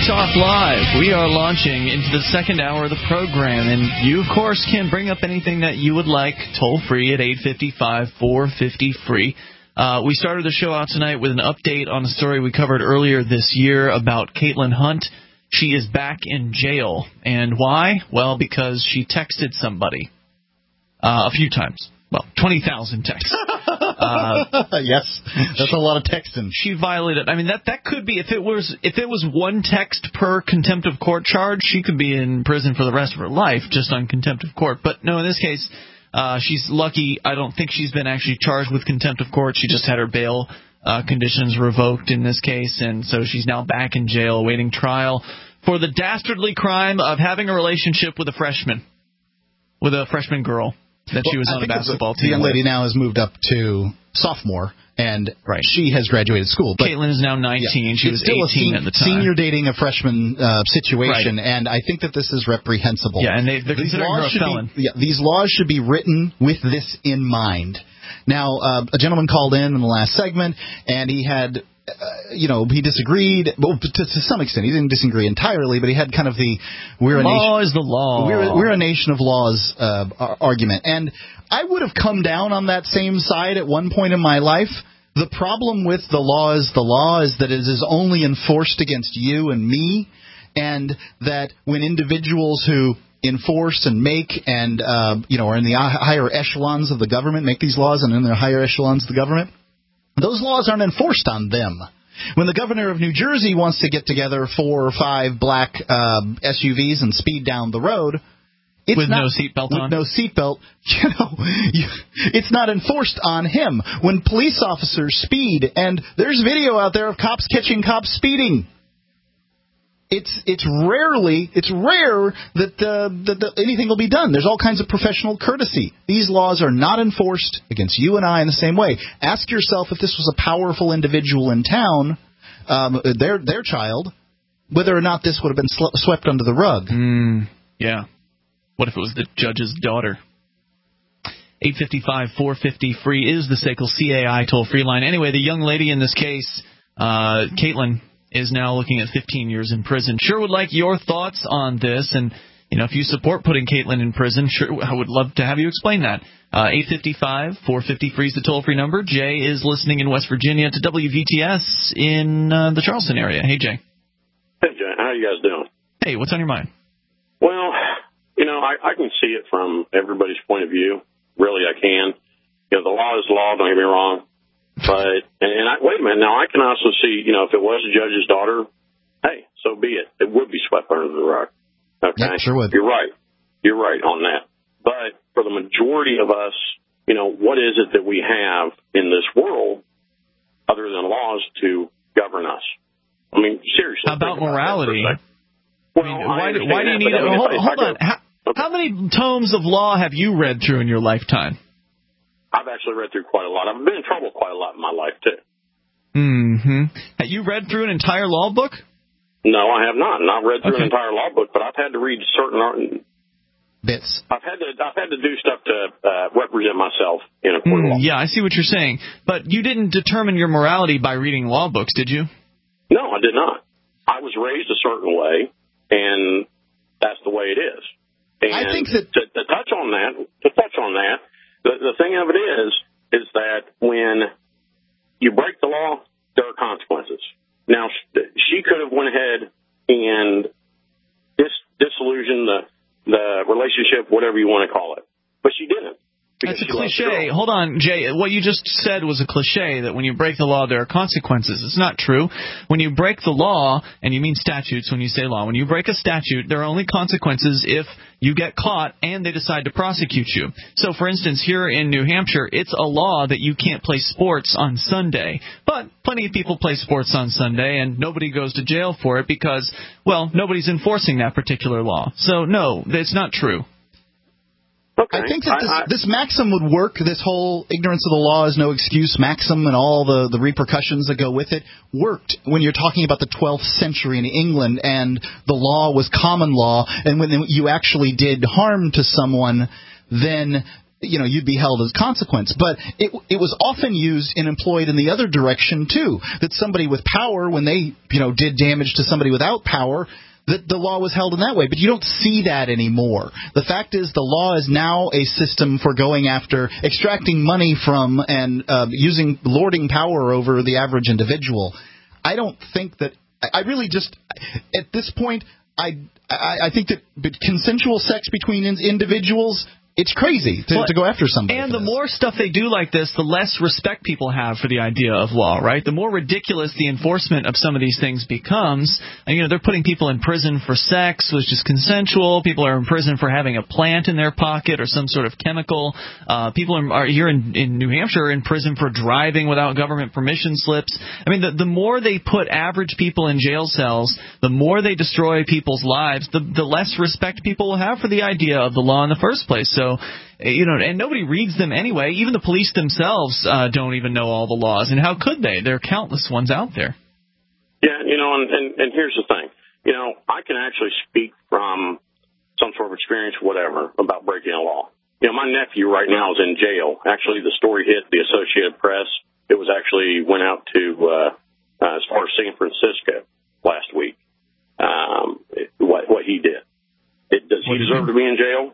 Talk Live. We are launching into the second hour of the program, and you, of course, can bring up anything that you would like toll-free at 855-450-FREE. We started the show out tonight with an update on a story we covered earlier this year about Caitlin Hunt. She is back in jail. And why? Well, because she texted somebody a few times. Well, 20,000 texts. Yes, that's a lot of texting. She violated. I mean, that could be if it was one text per contempt of court charge, she could be in prison for the rest of her life just on contempt of court. But no, in this case, she's lucky. I don't think she's been actually charged with contempt of court. She just had her bail conditions revoked in this case, and so she's now back in jail awaiting trial for the dastardly crime of having a relationship with a freshman girl that she was on a basketball team. The young lady now has moved up to sophomore, and she has graduated school. But Caitlin is now 19. Yeah. She was 18 at the time. Senior dating a freshman situation, and I think that this is reprehensible. Yeah, and they're considering her a felon. These laws should be written with this in mind. Now, a gentleman called in the last segment, and he had... he disagreed, well, to some extent. He didn't disagree entirely, but he had kind of the law is the law. We're a nation of laws argument. And I would have come down on that same side at one point in my life. The problem with the law is that it is only enforced against you and me, and that when individuals who enforce and make and are in the higher echelons of the government, make these laws and in their higher echelons of the government, those laws aren't enforced on them. When the governor of New Jersey wants to get together 4 or 5 black SUVs and speed down the road, no seatbelt on. With no seatbelt, it's not enforced on him. When police officers speed, and there's video out there of cops catching cops speeding. It's rare that anything will be done. There's all kinds of professional courtesy. These laws are not enforced against you and I in the same way. Ask yourself if this was a powerful individual in town, their child, whether or not this would have been swept under the rug. Yeah. What if it was the judge's daughter? 855-450-FREE is the SACL CAI toll-free line. Anyway, the young lady in this case, Caitlin, is now looking at 15 years in prison. Sure would like your thoughts on this, and if you support putting Caitlin in prison, sure, I would love to have you explain that. 855-450-FREE is the toll-free number. Jay is listening in West Virginia to WVTS in the Charleston area. Hey, Jay. Hey, Jay. How you guys doing? Hey, what's on your mind? Well, I can see it from everybody's point of view. Really, I can. The law is law, don't get me wrong. But, wait a minute, now I can also see, if it was a judge's daughter, hey, so be it. It would be swept under the rug. Okay? Yeah, sure would. You're right. You're right on that. But for the majority of us, what is it that we have in this world other than laws to govern us? I mean, seriously. How about morality? Well, why do you need it? Hold on. How many tomes of law have you read through in your lifetime? I've actually read through quite a lot. I've been in trouble quite a lot in my life, too. Mm-hmm. Have you read through an entire law book? No, I have not. And I've read through an entire law book, but I've had to read certain bits. I've had to do stuff to represent myself in a court of law. Yeah, I see what you're saying. But you didn't determine your morality by reading law books, did you? No, I did not. I was raised a certain way, and that's the way it is. And I think that to touch on that, the thing of it is that when you break the law, there are consequences. Now, she could have went ahead and disillusioned the relationship, whatever you want to call it, but she didn't. That's a cliche. Hold on, Jay. What you just said was a cliche, that when you break the law, there are consequences. It's not true. When you break the law, and you mean statutes when you say law, when you break a statute, there are only consequences if you get caught and they decide to prosecute you. So, for instance, here in New Hampshire, it's a law that you can't play sports on Sunday. But plenty of people play sports on Sunday, and nobody goes to jail for it because, well, nobody's enforcing that particular law. So, no, it's not true. Okay. I think that this maxim would work, this whole ignorance of the law is no excuse maxim and all the repercussions that go with it, worked when you're talking about the 12th century in England and the law was common law, and when you actually did harm to someone, then you'd be held as consequence. But it was often used and employed in the other direction too. That somebody with power, when they did damage to somebody without power, that the law was held in that way. But you don't see that anymore. The fact is, the law is now a system for going after, extracting money from, and lording power over the average individual. I don't think that. I really just, at this point, I think that consensual sex between individuals, it's crazy to go after somebody. And the more stuff they do like this, the less respect people have for the idea of law, right? The more ridiculous the enforcement of some of these things becomes. And, they're putting people in prison for sex, which is consensual. People are in prison for having a plant in their pocket or some sort of chemical. People are here in New Hampshire in prison for driving without government permission slips. I mean, the more they put average people in jail cells, the more they destroy people's lives, the less respect people will have for the idea of the law in the first place. So, and nobody reads them anyway. Even the police themselves don't even know all the laws. And how could they? There are countless ones out there. Yeah, and here's the thing. I can actually speak from some sort of experience, whatever, about breaking a law. My nephew right now is in jail. Actually, the story hit the Associated Press. It went out to as far as San Francisco last week. What he did. Does he deserve to be in jail?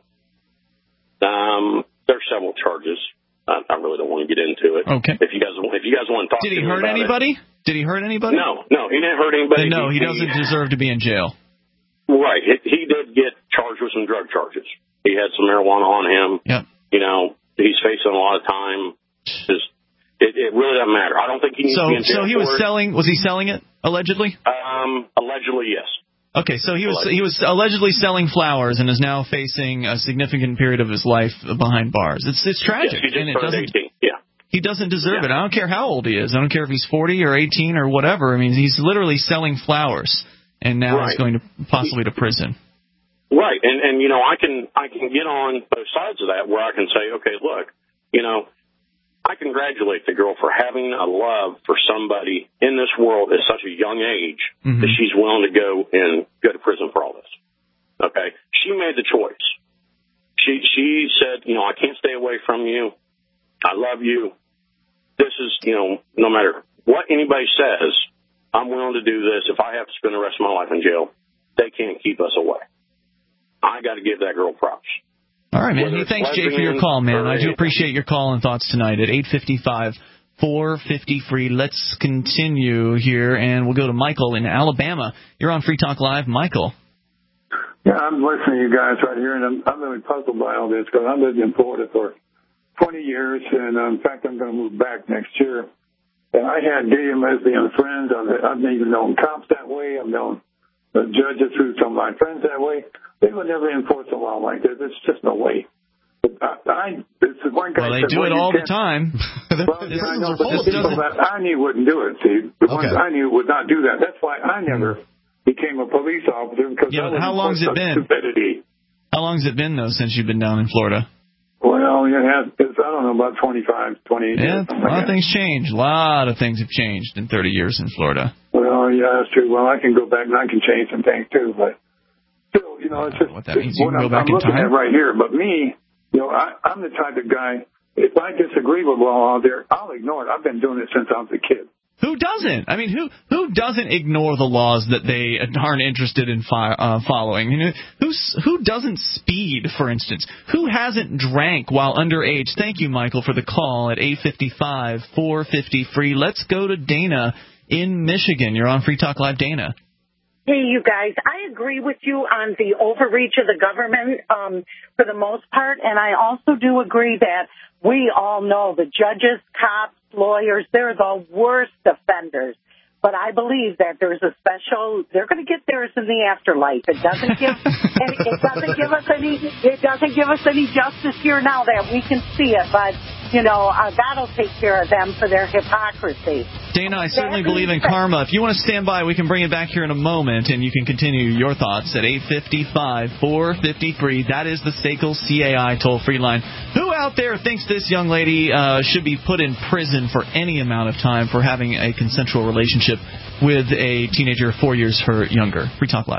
There's several charges. I really don't want to get into it. Okay. If you guys want to talk to me about anybody? Did he hurt anybody? No, he didn't hurt anybody. No, he doesn't deserve to be in jail. Right. He did get charged with some drug charges. He had some marijuana on him. Yep. He's facing a lot of time. It really doesn't matter. I don't think he needs to be in jail. So he was selling. Was he selling it allegedly? Allegedly, yes. Okay, so he was allegedly selling flowers and is now facing a significant period of his life behind bars. It's tragic. Yes, he just turned 18. Yeah. He doesn't deserve it. I don't care how old he is. I don't care if he's 40 or 18 or whatever. I mean, he's literally selling flowers, and now he's going to possibly to prison. Right, and I can get on both sides of that where I can say, okay, look, I congratulate the girl for having a love for somebody in this world at such a young age that she's willing to go to prison for all this. Okay, she made the choice. She said, I can't stay away from you. I love you. This is, no matter what anybody says, I'm willing to do this. If I have to spend the rest of my life in jail, they can't keep us away. I got to give that girl props. All right, man. Hey, thanks, Jay, for your call, man. I do appreciate your call and thoughts tonight at 855-450-FREE. Let's continue here, and we'll go to Michael in Alabama. You're on Free Talk Live. Michael. Yeah, I'm listening to you guys right here, and I'm really puzzled by all this because I've lived in Florida for 20 years, and in fact, I'm going to move back next year. And I had gay and lesbian friends. I've even known cops that way. I've known judges through some of my friends that way. They would never enforce a law like this. It's just no way. Well, they do it all the time. Well, yeah, I know, but the people that I knew wouldn't do it, see. The ones I knew would not do that. That's why I never became a police officer. Because how long's it been? Stupidity. How long's it been, though, since you've been down in Florida? Well, I don't know, about 25, 28 years. Yeah, a lot of things change. A lot of things have changed in 30 years in Florida. Well, yeah, that's true. Well, I can go back and I can change some things, too, but still, it's just what that means. You can go back I'm in time. looking at right here. But me, I'm the type of guy, if I disagree with law out there, I'll ignore it. I've been doing it since I was a kid. Who doesn't? I mean, who doesn't ignore the laws that they aren't interested in following? Who doesn't speed, for instance? Who hasn't drank while underage? Thank you, Michael, for the call at 855-450-FREE. Let's go to Dana in Michigan. You're on Free Talk Live, Dana. Hey, you guys, I agree with you on the overreach of the government for the most part, and I also do agree that we all know the judges, cops, lawyers, they're the worst offenders. But I believe that there's they're going to get theirs in the afterlife. It doesn't give us any justice here now that we can see it, but that'll take care of them for their hypocrisy. Dana, I certainly believe in karma. If you want to stand by, we can bring it back here in a moment, and you can continue your thoughts at 855-450-FREE. That is the SACL CAI toll-free line. Who out there thinks this young lady should be put in prison for any amount of time for having a consensual relationship with a teenager 4 years her younger? Free Talk Live.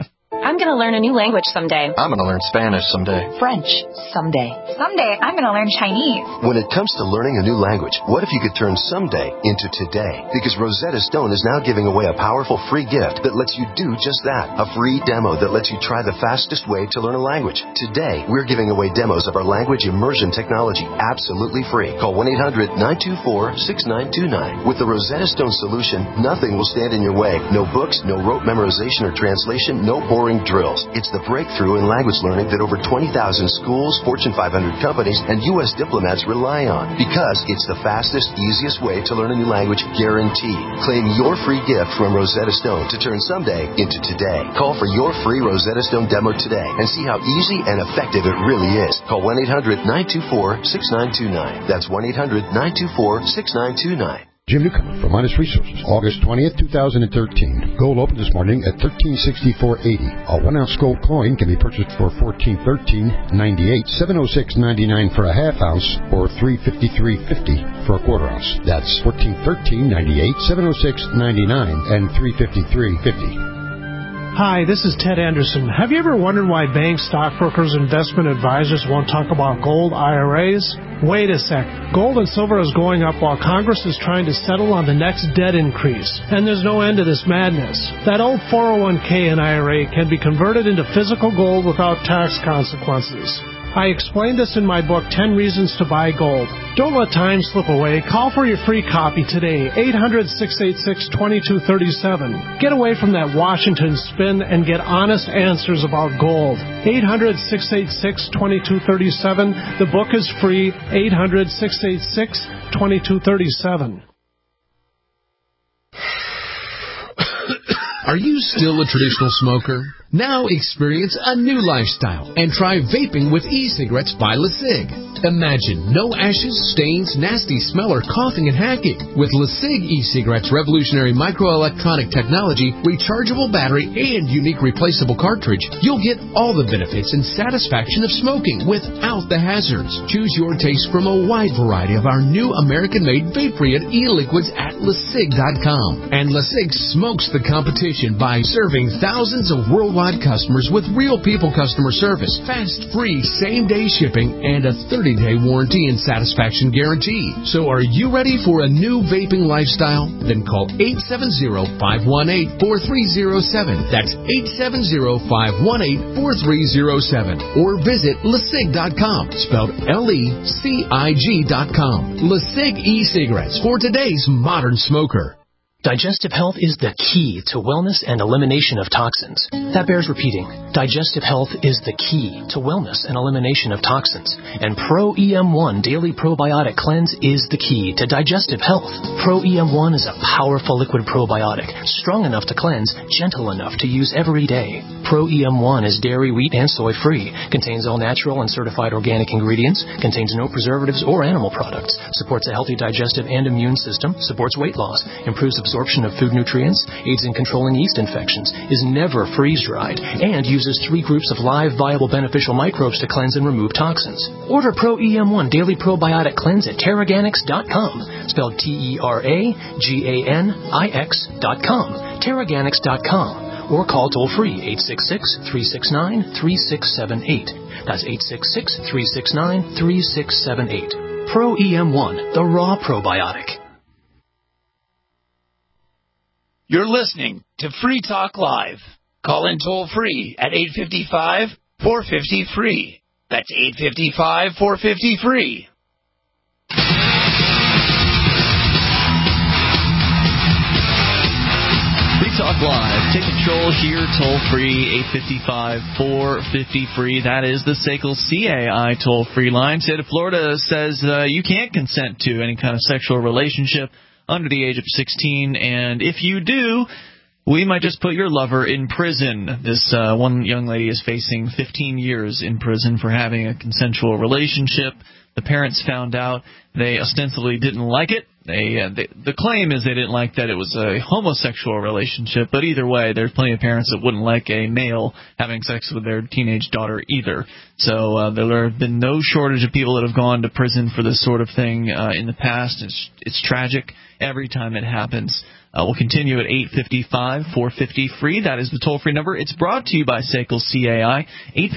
I'm going to learn a new language someday. I'm going to learn Spanish someday. French someday. Someday, I'm going to learn Chinese. When it comes to learning a new language, what if you could turn someday into today? Because Rosetta Stone is now giving away a powerful free gift that lets you do just that. A free demo that lets you try the fastest way to learn a language. Today, we're giving away demos of our language immersion technology absolutely free. Call 1-800-924-6929. With the Rosetta Stone solution, nothing will stand in your way. No books, no rote memorization or translation, no boring drills. It's the breakthrough in language learning that over 20,000 schools, Fortune 500 companies, and U.S. diplomats rely on. Because it's the fastest, easiest way to learn a new language, guaranteed. Claim your free gift from Rosetta Stone to turn someday into today. Call for your free Rosetta Stone demo today and see how easy and effective it really is. Call 1-800-924-6929. That's 1-800-924-6929. Jim Newcomer from Honest Resources, August 20th, 2013. Gold opened this morning at $1364.80. A 1-ounce gold coin can be purchased for $1413.98, $706.99 for a half ounce, or $353.50 for a quarter ounce. That's $1413.98, $706.99, and $353.50. Hi, this is Ted Anderson. Have you ever wondered why banks, stockbrokers, investment advisors won't talk about gold IRAs? Wait a sec. Gold and silver is going up while Congress is trying to settle on the next debt increase. And there's no end to this madness. That old 401k and IRA can be converted into physical gold without tax consequences. I explained this in my book, 10 Reasons to Buy Gold. Don't let time slip away. Call for your free copy today, 800-686-2237. Get away from that Washington spin and get honest answers about gold. 800-686-2237. The book is free, 800-686-2237. Are you still a traditional smoker? Now experience a new lifestyle and try vaping with e-cigarettes by LeSig. Imagine no ashes, stains, nasty smell, or coughing and hacking. With LeSig e-cigarettes' revolutionary microelectronic technology, rechargeable battery, and unique replaceable cartridge, you'll get all the benefits and satisfaction of smoking without the hazards. Choose your taste from a wide variety of our new American-made vape-free e-liquids at LeSig.com. And LeSig smokes the competition by serving thousands of worldwide customers with real people customer service, fast, free, same-day shipping, and a 30-day warranty and satisfaction guarantee. So are you ready for a new vaping lifestyle? Then call 870-518-4307. That's 870-518-4307. Or visit LeSig.com, spelled LECIG.com. LeSig e-cigarettes for today's modern smoker. Digestive health is the key to wellness and elimination of toxins. That bears repeating. Digestive health is the key to wellness and elimination of toxins. And Pro EM1 Daily Probiotic Cleanse is the key to digestive health. Pro EM1 is a powerful liquid probiotic, strong enough to cleanse, gentle enough to use every day. Pro EM1 is dairy, wheat, and soy free, contains all natural and certified organic ingredients, contains no preservatives or animal products, supports a healthy digestive and immune system, supports weight loss, improves absorption of food nutrients, aids in controlling yeast infections, is never freeze-dried, and uses 3 groups of live, viable, beneficial microbes to cleanse and remove toxins. Order Pro EM1 Daily Probiotic Cleanse at Teraganix.com, spelled Teraganix.com, Teraganix.com, or call toll-free 866-369-3678. That's 866-369-3678. Pro EM1, the raw probiotic. You're listening to Free Talk Live. Call in toll-free at 855-450-FREE. That's 855-450-FREE. Free Talk Live. Take control here, toll-free, 855-450-FREE. That is the SACL CAI toll-free line. State of Florida says you can't consent to any kind of sexual relationship under the age of 16, and if you do, we might just put your lover in prison. This one young lady is facing 15 years in prison for having a consensual relationship. The parents found out. They ostensibly didn't like it. the claim is they didn't like that it was a homosexual relationship, but either way, there's plenty of parents that wouldn't like a male having sex with their teenage daughter either. So there have been no shortage of people that have gone to prison for this sort of thing in the past. It's tragic every time it happens. We'll continue at 855-450-FREE. That is the toll-free number. It's brought to you by SACL CAI,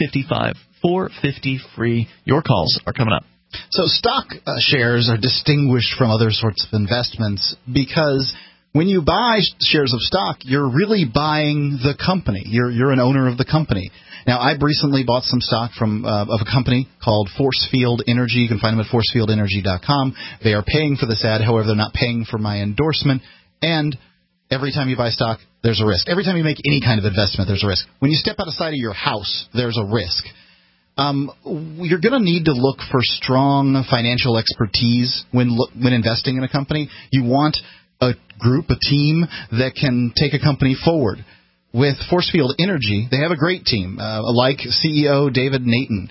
855-450-FREE. Your calls are coming up. So stock shares are distinguished from other sorts of investments because when you buy shares of stock, you're really buying the company. You're an owner of the company. Now, I've recently bought some stock from of a company called Forcefield Energy. You can find them at forcefieldenergy.com. They are paying for this ad. However, they're not paying for my endorsement. And every time you buy stock, there's a risk. Every time you make any kind of investment, there's a risk. When you step outside of your house, there's a risk. You're going to need to look for strong financial expertise when investing in a company. You want a group, a team that can take a company forward. With Forcefield Energy, they have a great team, like CEO David Nathan.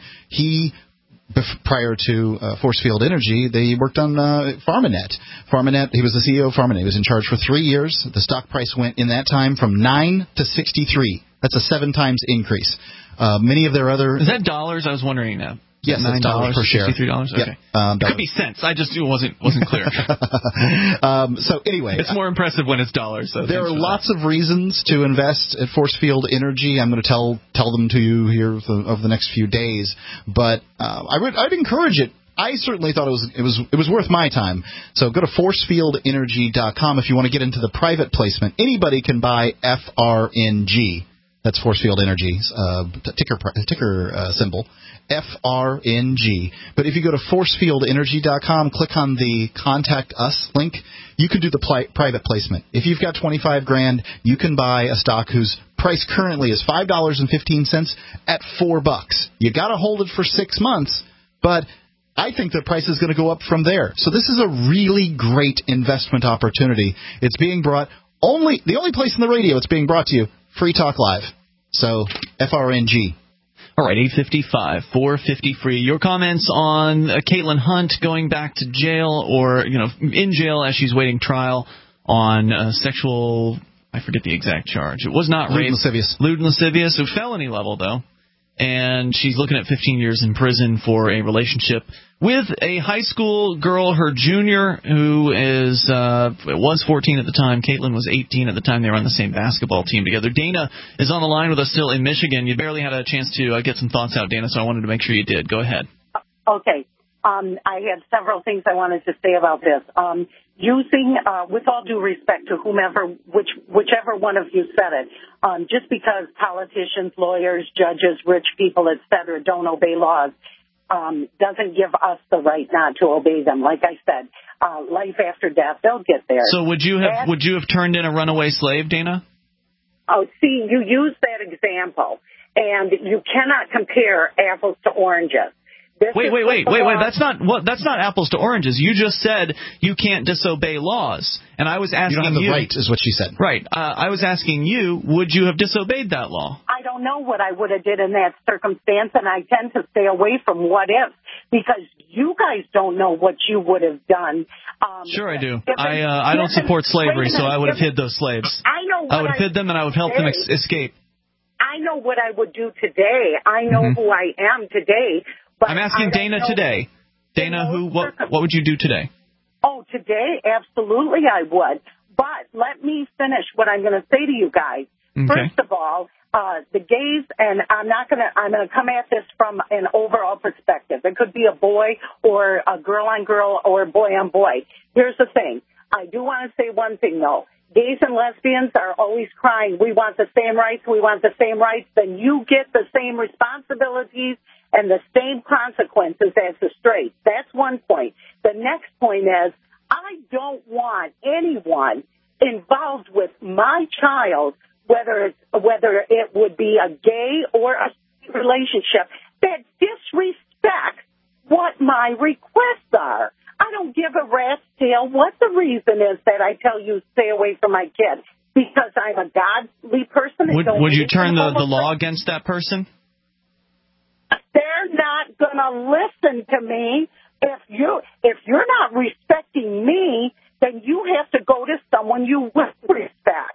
Prior to Forcefield Energy, they worked on Pharmanet. He was the CEO of Pharmanet. He was in charge for 3 years. The stock price went in that time from 9 to 63. That's a 7 times increase. Many of their other... Is that dollars? I was wondering now. Yes, it's $9 per share. $63? Okay. It could be cents. I just wasn't clear. So anyway, it's more impressive when it's dollars. So there are lots of reasons to invest at Forcefield Energy. I'm going to tell them to you here over the next few days. But I'd encourage it. I certainly thought it was worth my time. So go to forcefieldenergy.com if you want to get into the private placement. Anybody can buy FRNG. That's Forcefield Energy's ticker symbol, FRNG. But if you go to forcefieldenergy.com, click on the Contact Us link, you can do the private placement. If you've got $25,000, you can buy a stock whose price currently is $5.15 at $4. You got to hold it for 6 months, but I think the price is going to go up from there. So this is a really great investment opportunity. It's being brought the only place in the radio it's being brought to you, Free Talk Live. So, FRNG. All right, 855-450-FREE. Your comments on Caitlin Hunt going back to jail or, in jail as she's waiting trial on sexual, I forget the exact charge. It was not rape. Lewd and lascivious. A felony level, though. And she's looking at 15 years in prison for a relationship with a high school girl, her junior, who was 14 at the time. Caitlin was 18 at the time. They were on the same basketball team together. Dana is on the line with us still in Michigan. You barely had a chance to get some thoughts out, Dana, so I wanted to make sure you did. Go ahead. Okay. I had several things I wanted to say about this. Using, with all due respect to whichever one of you said it, just because politicians, lawyers, judges, rich people, et cetera, don't obey laws, doesn't give us the right not to obey them. Like I said, life after death, they'll get there. So would you have turned in a runaway slave, Dana? Oh, see, you use that example, and you cannot compare apples to oranges. Wait. That's not apples to oranges. You just said you can't disobey laws. And I was asking you. You don't have the right, is what she said. Right. I was asking you, would you have disobeyed that law? I don't know what I would have did in that circumstance, and I tend to stay away from what if, because you guys don't know what you would have done. Sure I do. I don't support slavery, so I would have hid those slaves. I would have hid them, and I would have helped them escape. I know what I would do today. I know who I am today. But I'm asking Dana today. Dana, what would you do today? Oh, today, absolutely I would. But let me finish what I'm going to say to you guys. Okay. First of all, the gays, and I'm going to come at this from an overall perspective. It could be a boy or a girl on girl or boy on boy. Here's the thing. I do want to say one thing, though. Gays and lesbians are always crying, we want the same rights, we want the same rights. Then you get the same responsibilities and the same consequences as the straights. That's one point. The next point is, I don't want anyone involved with my child, whether it would be a gay or a straight relationship, that disrespects what my requests are. I don't give a rat's tail what the reason is that I tell you stay away from my kid, because I'm a godly person. Would you turn the law against that person? They're not going to listen to me. If you're not respecting me, then you have to go to someone you respect.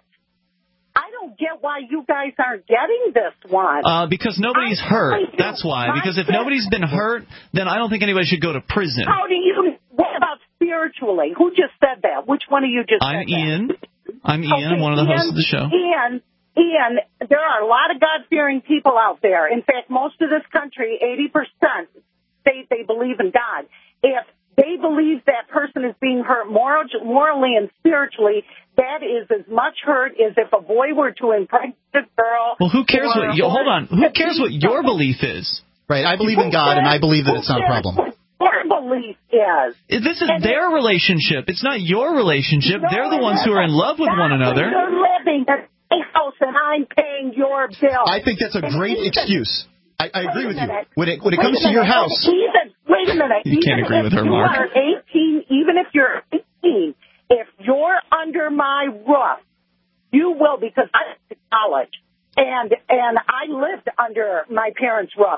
I don't get why you guys aren't getting this one. Because nobody's hurt. That's why. Because if nobody's been hurt, then I don't think anybody should go to prison. How do you? What about spiritually? Who just said that? Which one of you just said Ian. that? I'm Ian. I'm one of the hosts of the show. Ian, there are a lot of God-fearing people out there. In fact, most of this country, 80%, say they believe in God. If they believe that person is being hurt morally and spiritually, that is as much hurt as if a boy were to impregnate a girl. Well, who cares what? Hold on. Who cares what your belief is? Right. I believe in God, and I believe that it's not a problem. Their belief is. This is their relationship. It's not your relationship. No, they're the ones who are in love with one another. You're living in a house, and I'm paying your bill. I think that's a great excuse. I agree with you. When it comes to your house. Wait a minute. You can't agree with her, Mark. Even if you're 18, if you're under my roof, you will, because I went to college, and I lived under my parents' roof.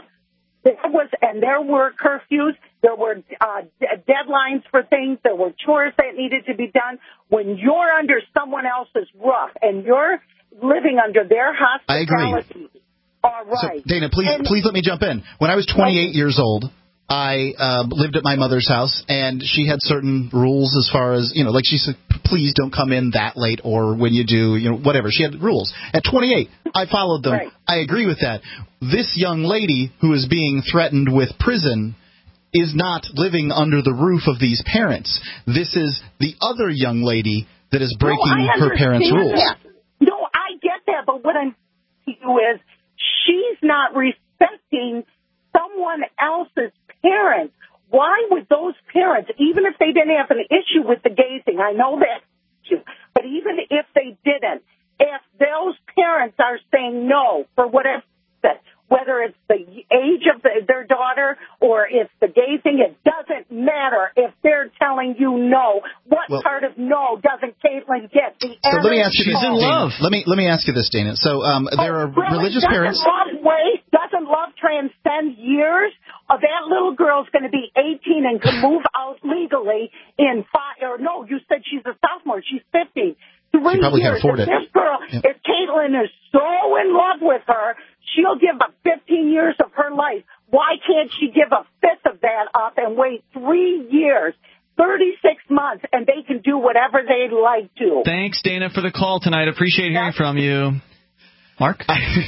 There were curfews, there were deadlines for things, there were chores that needed to be done. When you're under someone else's roof and you're living under their hospitality, I agree. All right. So, Dana, please let me jump in. When I was 28 years old, I lived at my mother's house, and she had certain rules as far as, like she said, please don't come in that late, or when you do, whatever. She had rules. At 28, I followed them. Right. I agree with that. This young lady who is being threatened with prison is not living under the roof of these parents. This is the other young lady that is breaking her parents' rules. That. No, I get that, but what I'm saying to you is she's not respecting someone else's parents. Why would those parents, even if they didn't have an issue with the gazing, I know that issue, but even if they didn't, if those parents are saying no for whatever, whether it's the age of their daughter or it's the gazing, it doesn't matter. If they're telling you no, what part of no doesn't Caitlin get? So let me ask you this, Dana. Let me ask you this, Dana. So there are religious parents. Doesn't love transcend years? That little girl's going to be 18 and can move out legally in 5. Or no, you said she's a sophomore. She's 15. 3 she probably years. Can afford it. This girl, if Caitlin is so in love with her, she'll give up 15 years of her life. Why can't she give a fifth of that up and wait 3 years, 36 months, and they can do whatever they'd like to? Thanks, Dana, for the call tonight. Appreciate hearing from you. Mark?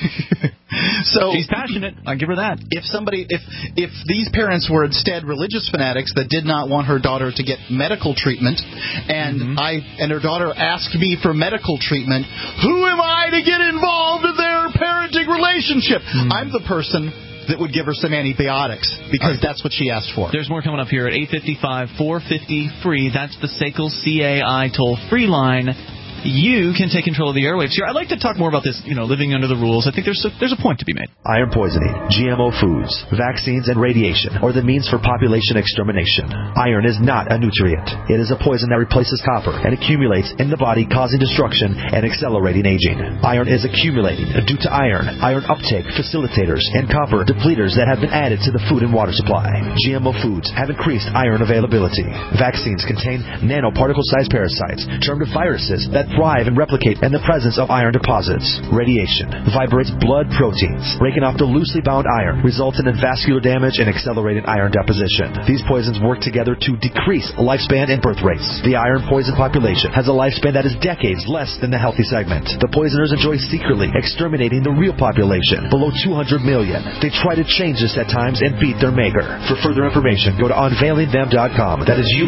So she's passionate. I give her that. If these parents were instead religious fanatics that did not want her daughter to get medical treatment, and her daughter asked me for medical treatment, who am I to get involved in their parenting relationship? I'm the person that would give her some antibiotics because that's what she asked for. There's more coming up here at 855-450-FREE. That's the SACL CAI toll-free line. You can take control of the airwaves here. I'd like to talk more about this, living under the rules. I think there's a point to be made. Iron poisoning, GMO foods, vaccines, and radiation are the means for population extermination. Iron is not a nutrient. It is a poison that replaces copper and accumulates in the body, causing destruction and accelerating aging. Iron is accumulating due to iron uptake facilitators, and copper depleters that have been added to the food and water supply. GMO foods have increased iron availability. Vaccines contain nanoparticle-sized parasites termed viruses that thrive and replicate in the presence of iron deposits. Radiation vibrates blood proteins. Breaking off the loosely bound iron results in vascular damage and accelerated iron deposition. These poisons work together to decrease lifespan and birth rates. The iron poison population has a lifespan that is decades less than the healthy segment. The poisoners enjoy secretly exterminating the real population, below 200 million. They try to change this at times and beat their maker. For further information, go to unveilingthem.com. That is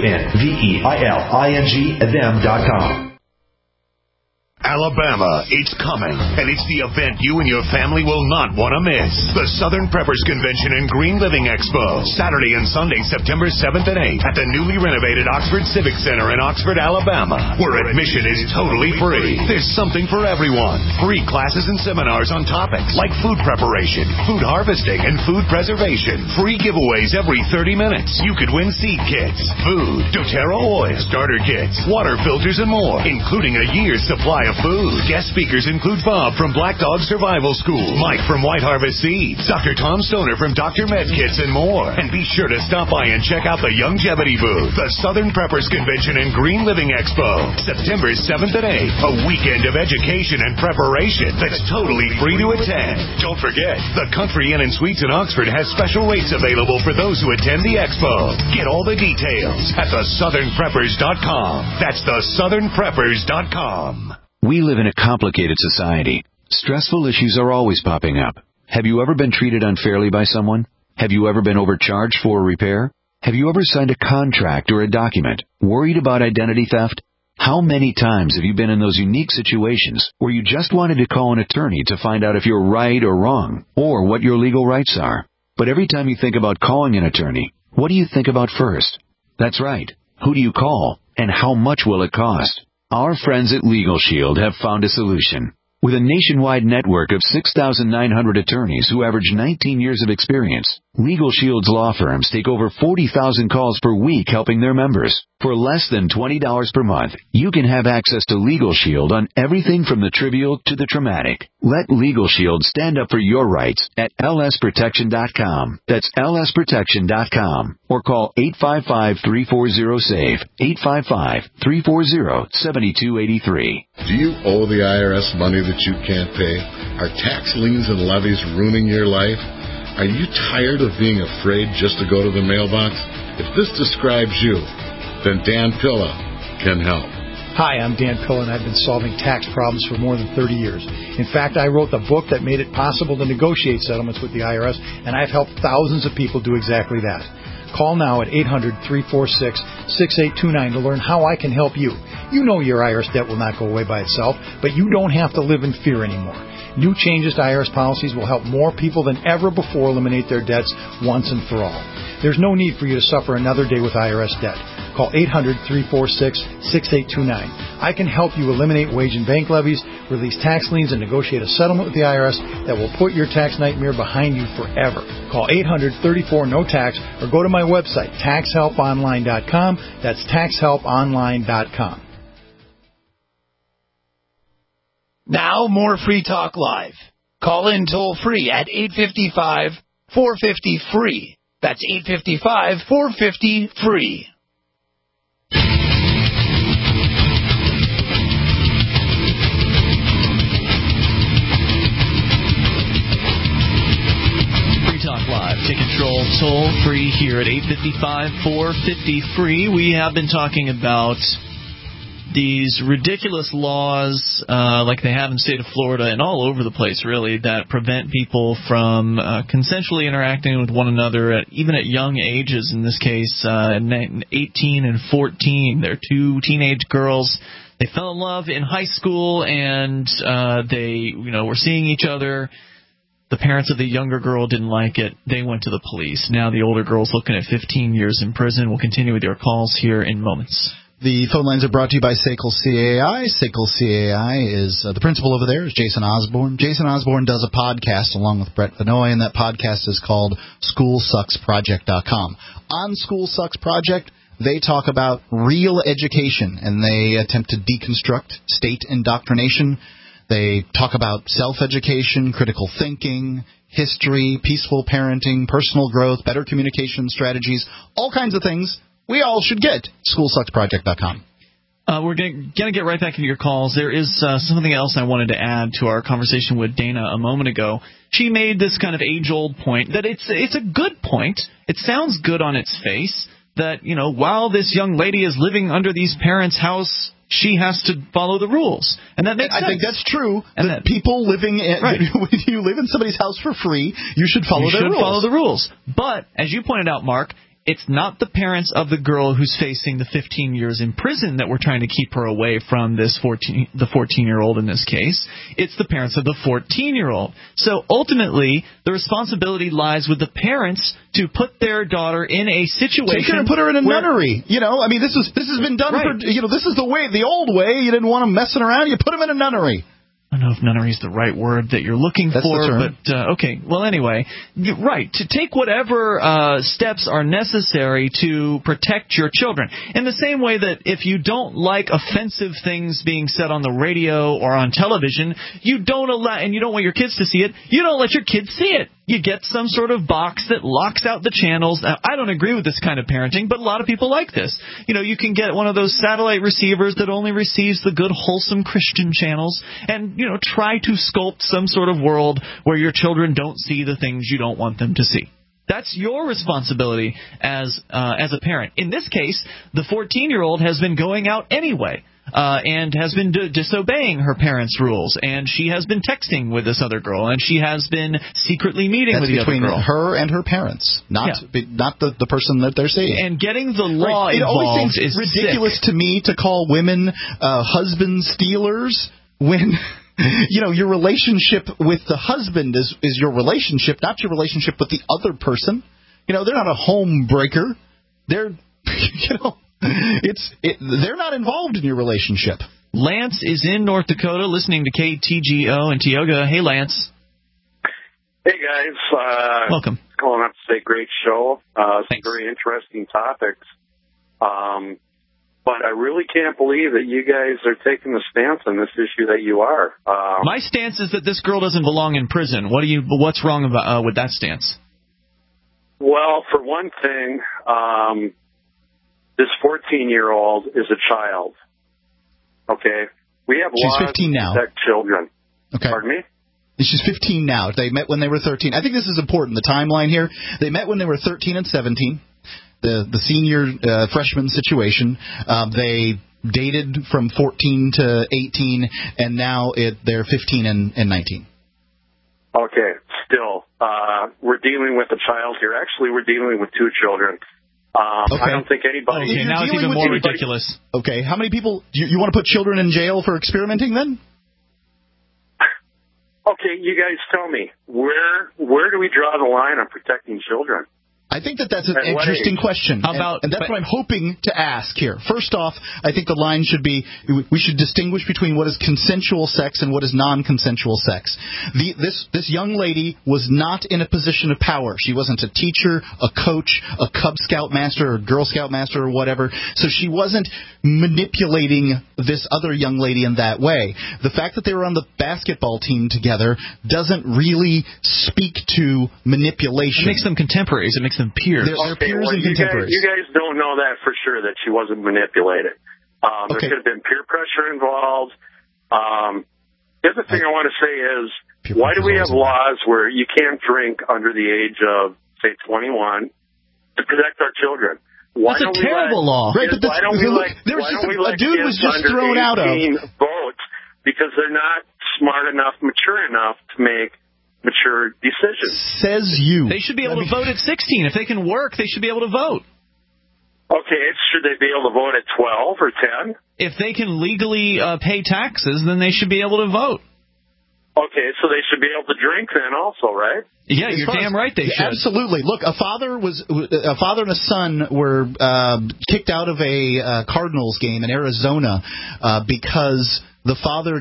UNVEILING them.com. Alabama, it's coming, and it's the event you and your family will not want to miss. The Southern Preppers Convention and Green Living Expo, Saturday and Sunday, September 7th and 8th at the newly renovated Oxford Civic Center in Oxford, Alabama, where admission is totally free. There's something for everyone. Free classes and seminars on topics like food preparation, food harvesting, and food preservation. Free giveaways every 30 minutes. You could win seed kits, food, doTERRA oil, starter kits, water filters, and more, including a year's supply of food. Guest speakers include Bob from Black Dog Survival School, Mike from White Harvest Seeds, Dr. Tom Stoner from Dr. Medkits, and more. And be sure to stop by and check out the Longevity booth, the Southern Preppers Convention and Green Living Expo, September 7th and 8th, a weekend of education and preparation that's totally free to attend. Don't forget, the Country Inn and Suites in Oxford has special rates available for those who attend the expo. Get all the details at thesouthernpreppers.com. That's thesouthernpreppers.com. We live in a complicated society. Stressful issues are always popping up. Have you ever been treated unfairly by someone? Have you ever been overcharged for a repair? Have you ever signed a contract or a document worried about identity theft? How many times have you been in those unique situations where you just wanted to call an attorney to find out if you're right or wrong, or what your legal rights are? But every time you think about calling an attorney, what do you think about first? That's right. Who do you call, and how much will it cost? Our friends at Legal Shield have found a solution. With a nationwide network of 6,900 attorneys who average 19 years of experience, Legal Shield's law firms take over 40,000 calls per week helping their members. For less than $20 per month, you can have access to Legal Shield on everything from the trivial to the traumatic. Let Legal Shield stand up for your rights at lsprotection.com. That's lsprotection.com. Or call 855-340-SAVE, 855-340-7283. Do you owe the IRS money that you can't pay? Are tax liens and levies ruining your life? Are you tired of being afraid just to go to the mailbox? If this describes you, then Dan Pilla can help. Hi, I'm Dan Pilla, and I've been solving tax problems for more than 30 years. In fact, I wrote the book that made it possible to negotiate settlements with the IRS, and I've helped thousands of people do exactly that. Call now at 800-346-6829 to learn how I can help you. You know your IRS debt will not go away by itself, but you don't have to live in fear anymore. New changes to IRS policies will help more people than ever before eliminate their debts once and for all. There's no need for you to suffer another day with IRS debt. Call 800-346-6829. I can help you eliminate wage and bank levies, release tax liens, and negotiate a settlement with the IRS that will put your tax nightmare behind you forever. Call 800-34-NO-TAX or go to my website, taxhelponline.com. That's taxhelponline.com. Now, more Free Talk Live. Call in toll-free at 855-450-FREE. That's 855-450-FREE. Free Talk Live. Take control toll-free here at 855-450-FREE. We have been talking about these ridiculous laws like they have in the state of Florida and all over the place, really, that prevent people from consensually interacting with one another, even at young ages. In this case, 18 and 14. They're two teenage girls. They fell in love in high school, and they were seeing each other. The parents of the younger girl didn't like it. They went to the police. Now the older girl's looking at 15 years in prison. We'll continue with your calls here in moments. The phone lines are brought to you by SACL CAI. SACL CAI is the principal over there is Jason Osborne. Jason Osborne does a podcast along with Brett Vanoy, and that podcast is called SchoolSucksProject.com. On School Sucks Project, they talk about real education, and they attempt to deconstruct state indoctrination. They talk about self-education, critical thinking, history, peaceful parenting, personal growth, better communication strategies, all kinds of things we all should get. SchoolSucksProject.com. We're going to get right back into your calls. There is something else I wanted to add to our conversation with Dana a moment ago. She made this kind of age-old point that it's a good point. It sounds good on its face that, while this young lady is living under these parents' house, she has to follow the rules. And that makes sense. I think that's true. And that people living in, right. When you live in somebody's house for free, you should follow their rules. You should follow the rules. But, as you pointed out, Mark, it's not the parents of the girl who's facing the 15 years in prison that we're trying to keep her away from the 14-year-old in this case. It's the parents of the 14-year-old. So ultimately, the responsibility lies with the parents to put their daughter in a situation. Take her and put her in a nunnery. This has been done for. This is the old way. You didn't want them messing around. You put them in a nunnery. don't know if nunnery is the right word that you're looking That's for, the term. but okay. Well, anyway, right, to take whatever steps are necessary to protect your children. In the same way that if you don't like offensive things being said on the radio or on television, you don't allow, and you don't want your kids to see it, you don't let your kids see it. You get some sort of box that locks out the channels. Now, I don't agree with this kind of parenting, but a lot of people like this. You know, you can get one of those satellite receivers that only receives the good, wholesome Christian channels and, you know, try to sculpt some sort of world where your children don't see the things you don't want them to see. That's your responsibility as a parent. In this case, the 14-year-old has been going out anyway. And has been disobeying her parents' rules, and she has been texting with this other girl, and she has been secretly meeting with the other girl. That's between her and her parents, not the person that they're seeing. And getting the law It always involved seems is ridiculous sick. to me to call women husband stealers when you know your relationship with the husband is your relationship, not your relationship with the other person. You know, they're not a home breaker. They're they're not involved in your relationship. Lance is in North Dakota listening to KTGO in Tioga. Hey, Lance. Hey, guys. Welcome. Calling up to say great show. Some very interesting topics. But I really can't believe that you guys are taking the stance on this issue that you are. My stance is that this girl doesn't belong in prison. What's wrong about with that stance? Well, for one thing, this 14-year-old is a child. Okay? We have She's laws 15 now. to protect children. Okay. Pardon me? She's 15 now. They met when they were 13. I think this is important, the timeline here. They met when they were 13 and 17, the senior freshman situation. They dated from 14 to 18, and now they're 15 and 19. Okay. Still, we're dealing with a child here. Actually, we're dealing with two children. Okay. I don't think anybody... Okay, now it's even more ridiculous. Okay, how many people... You want to put children in jail for experimenting, then? Okay, you guys tell me, where do we draw the line on protecting children? I think that's an interesting question. How about, and that's what I'm hoping to ask here. First off, I think the line should be, we should distinguish between what is consensual sex and what is non-consensual sex. This young lady was not in a position of power. She wasn't a teacher, a coach, a Cub Scout master or Girl Scout master or whatever. So she wasn't manipulating this other young lady in that way. The fact that they were on the basketball team together doesn't really speak to manipulation. It makes them contemporaries. It makes them peers. They're peers and contemporaries. You guys don't know that for sure, that she wasn't manipulated. There could have been peer pressure involved. The other thing I want to say is, why do we have laws where you can't drink under the age of, say, 21 to protect our children? That's a terrible law. Right, but why don't we let a dude was just thrown out of vote because they're not smart enough, mature enough to make mature decisions. Says you. They should be able to vote at 16. If they can work, they should be able to vote. Okay, should they be able to vote at 12 or 10? If they can legally pay taxes, then they should be able to vote. Okay, so they should be able to drink then also, right? Yeah, you're damn right they should. Absolutely. Look, a father and a son were kicked out of a Cardinals game in Arizona because the father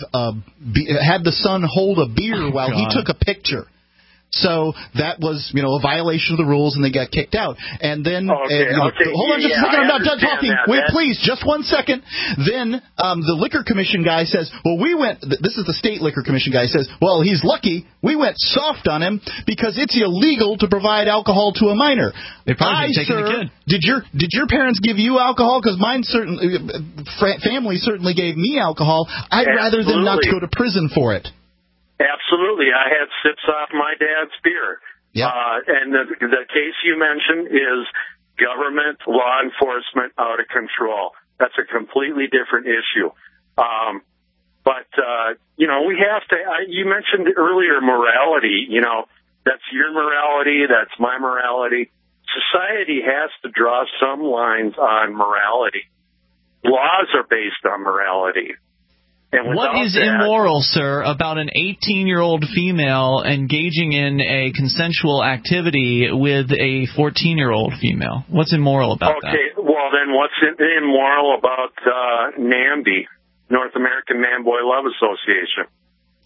had the son hold a beer while he took a picture. So that was, a violation of the rules, and they got kicked out. And then, hold on just a second, I'm not done talking. Wait, please, just 1 second. Then the Liquor Commission guy says, this is the State Liquor Commission guy, says, well, he's lucky. We went soft on him because it's illegal to provide alcohol to a minor. They probably taken the kid. Did your parents give you alcohol? Because mine family certainly gave me alcohol. I'd rather them not to go to prison for it. Absolutely. I had sips off my dad's beer. Yep. And the case you mentioned is government law enforcement out of control. That's a completely different issue. We have to, you mentioned earlier morality, that's your morality, that's my morality. Society has to draw some lines on morality. Laws are based on morality. What is immoral, sir, about an 18-year-old female engaging in a consensual activity with a 14-year-old female? What's immoral about that? Okay, well, then what's immoral about NAMBY, North American Man-Boy Love Association?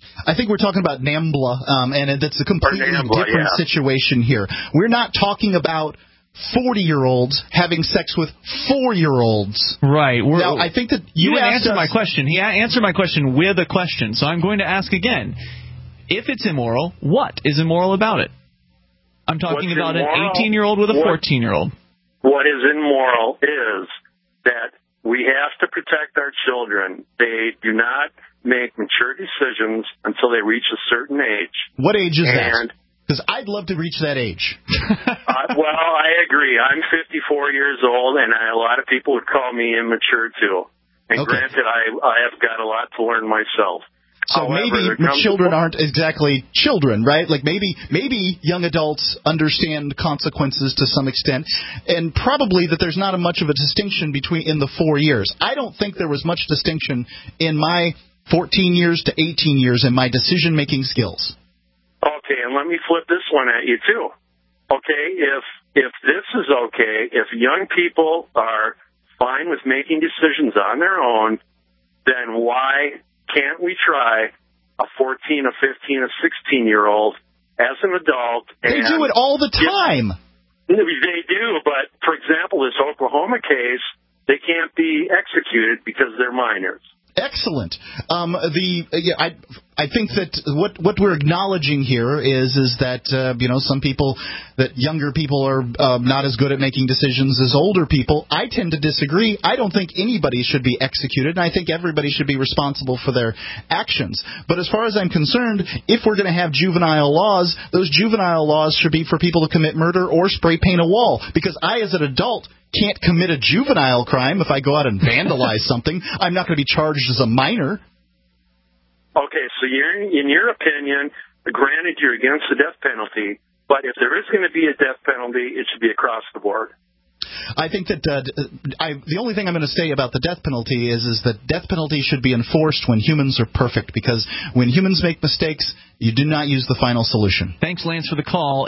I think we're talking about NAMBLA, and it's a completely different situation here. We're not talking about 40-year-olds having sex with 4-year-olds. Right. Now, I think that you didn't answer my question. He answered my question with a question, so I'm going to ask again. If it's immoral, what is immoral about it? I'm talking about an 18-year-old with a 14-year-old. What is immoral is that we have to protect our children. They do not make mature decisions until they reach a certain age. What age is that? Because I'd love to reach that age. Well, I agree. I'm 54 years old, and a lot of people would call me immature, too. And granted, I have got a lot to learn myself. So maybe children aren't exactly children, right? Like maybe young adults understand consequences to some extent, and probably that there's not much of a distinction in the 4 years. I don't think there was much distinction in my 14 years to 18 years in my decision-making skills. Okay, and let me flip this one at you, too. Okay, if this is okay, if young people are fine with making decisions on their own, then why can't we try a 14, a 15, a 16-year-old as an adult? They do it all the time. They do, but, for example, this Oklahoma case, they can't be executed because they're minors. Excellent. I think that what we're acknowledging here is that some people, that younger people are not as good at making decisions as older people. I tend to disagree. I don't think anybody should be executed, and I think everybody should be responsible for their actions. But as far as I'm concerned, if we're going to have juvenile laws, those juvenile laws should be for people to commit murder or spray paint a wall. Because I, as an adult, can't commit a juvenile crime if I go out and vandalize something. I'm not going to be charged as a minor. Okay, so in your opinion, granted you're against the death penalty, but if there is going to be a death penalty, it should be across the board. I think that the only thing I'm going to say about the death penalty is that death penalty should be enforced when humans are perfect, because when humans make mistakes, you do not use the final solution. Thanks, Lance, for the call.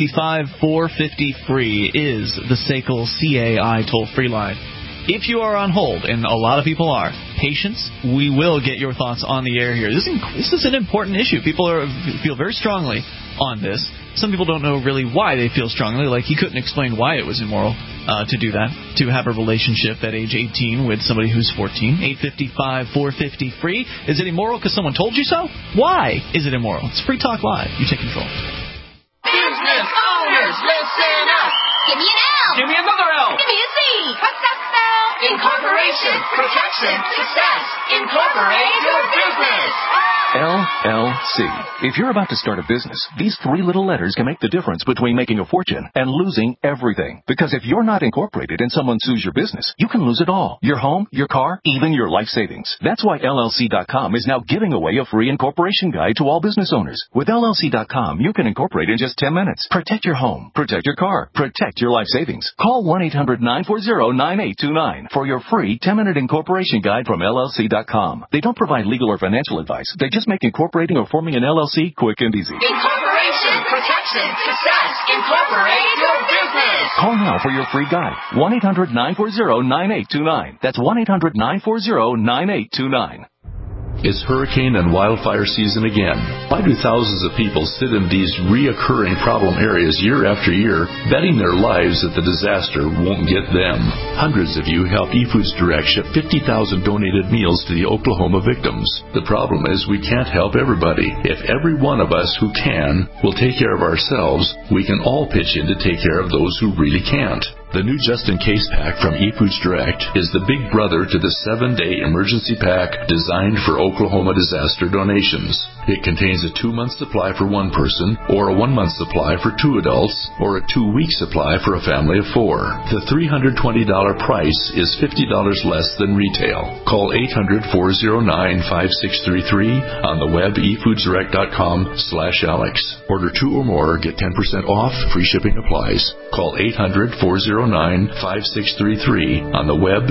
855-450-FREE is the SACL CAI toll-free line. If you are on hold, and a lot of people are, patience, we will get your thoughts on the air here. This is an important issue. People feel very strongly on this. Some people don't know really why they feel strongly, like he couldn't explain why it was immoral to do that, to have a relationship at age 18 with somebody who's 14. 855-450-FREE. Is it immoral because someone told you so? Why is it immoral? It's Free Talk Live. You take control. Business owners, listen up. Give me an L. Give me another L. Give me a C. What's that spell? Incorporation. Protection. Success. Incorporate your business. LLC. If you're about to start a business, these 3 little letters can make the difference between making a fortune and losing everything. Because if you're not incorporated and someone sues your business, you can lose it all. Your home, your car, even your life savings. That's why LLC.com is now giving away a free incorporation guide to all business owners. With LLC.com, you can incorporate in just 10 minutes. Protect your home. Protect your car. Protect your life savings. Call 1-800-940-9829 for your free 10-minute incorporation guide from LLC.com. They don't provide legal or financial advice. They just make incorporating or forming an LLC quick and easy. Incorporation, protection, success. Incorporate your business. Call now for your free guide. 1-800-940-9829. That's 1-800-940-9829. It's hurricane and wildfire season again. Why do thousands of people sit in these reoccurring problem areas year after year, betting their lives that the disaster won't get them? Hundreds of you helped eFoods Direct ship 50,000 donated meals to the Oklahoma victims. The problem is we can't help everybody. If every one of us who can will take care of ourselves, we can all pitch in to take care of those who really can't. The new Just In Case pack from eFoods Direct is the big brother to the 7-day emergency pack designed for Oklahoma disaster donations. It contains a 2-month supply for one person, or a 1-month supply for 2 adults, or a 2-week supply for a family of 4. The $320 price is $50 less than retail. Call 800-409-5633 on the web efoodsdirect.com/Alex. Order 2 or more, get 10% off, free shipping applies. Call 800-409-5633 on the web